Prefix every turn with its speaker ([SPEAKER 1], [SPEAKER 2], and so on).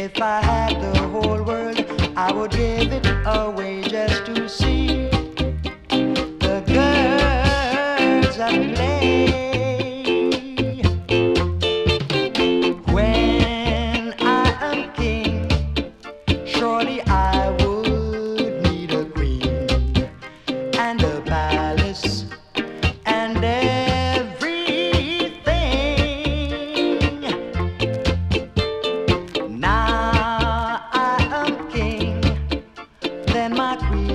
[SPEAKER 1] If I had the whole world, I would give it away just to see the girls at play. When I am king, surely I would need a queen and a palace and everything. Now I am king, then my queen